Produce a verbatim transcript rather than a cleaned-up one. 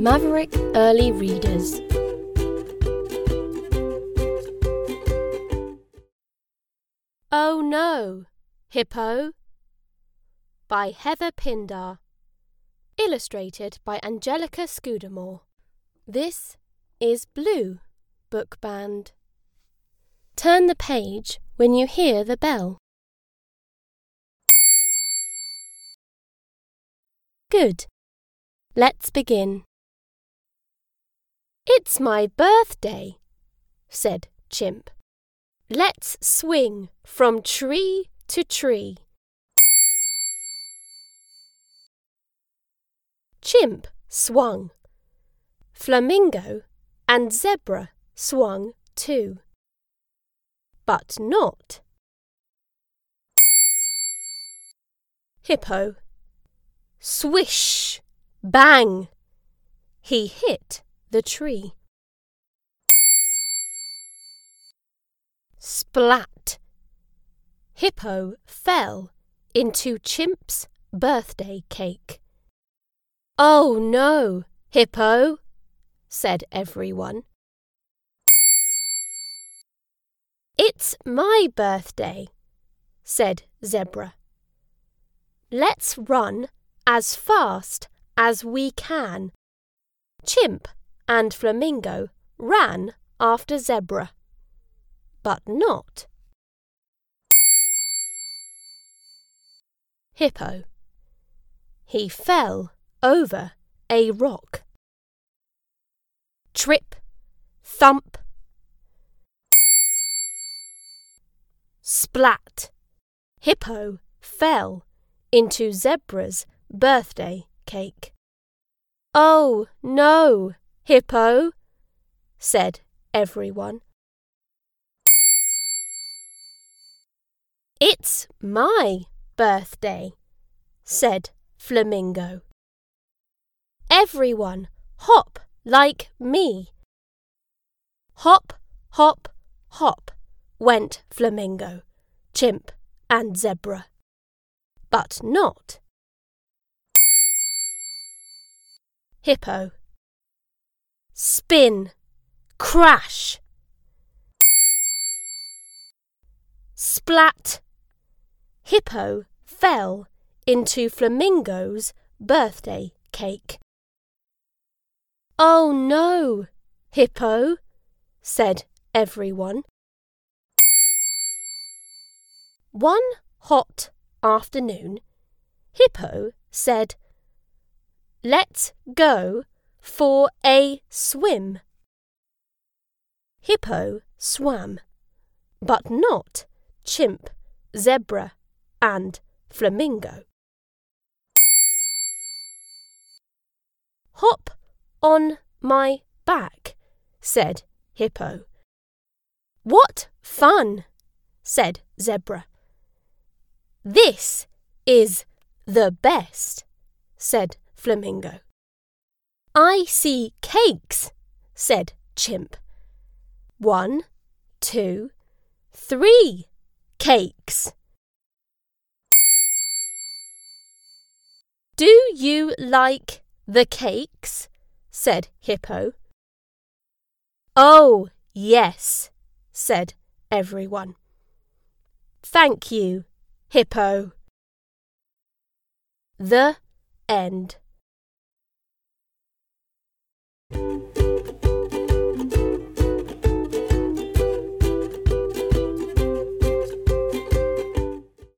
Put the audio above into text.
Maverick Early Readers. Oh No, Hippo by Heather Pindar. Illustrated by Angelica Scudamore. This is Blue Book Band. Turn the page when you hear the bell. Good. Let's begin. It's my birthday, said Chimp. Let's swing from tree to tree. Chimp swung. Flamingo and Zebra swung too. But not Hippo. Swish! Bang! He hit the tree. Splat! Hippo fell into Chimp's birthday cake. Oh no, Hippo, said everyone. It's my birthday, said Zebra. Let's run as fast as we can. Chimp and Flamingo ran after Zebra, but not Hippo. He fell over a rock. Trip, thump, splat! Hippo fell into Zebra's birthday cake. Oh no, Hippo, said everyone. It's my birthday, said Flamingo. Everyone hop like me. Hop, hop, hop, went Flamingo, Chimp and Zebra, but not Hippo. Spin, crash, splat! Hippo fell into Flamingo's birthday cake. Oh no, Hippo, said everyone. One hot afternoon, Hippo said, Let's go for a swim. Hippo swam, but not Chimp, Zebra, and Flamingo. Hop on my back, said Hippo. What fun, said Zebra. This is the best, said Flamingo. I see cakes, said Chimp. One, two, three cakes. Do you like the cakes? Said Hippo. Oh, yes, said everyone. Thank you, Hippo. The end.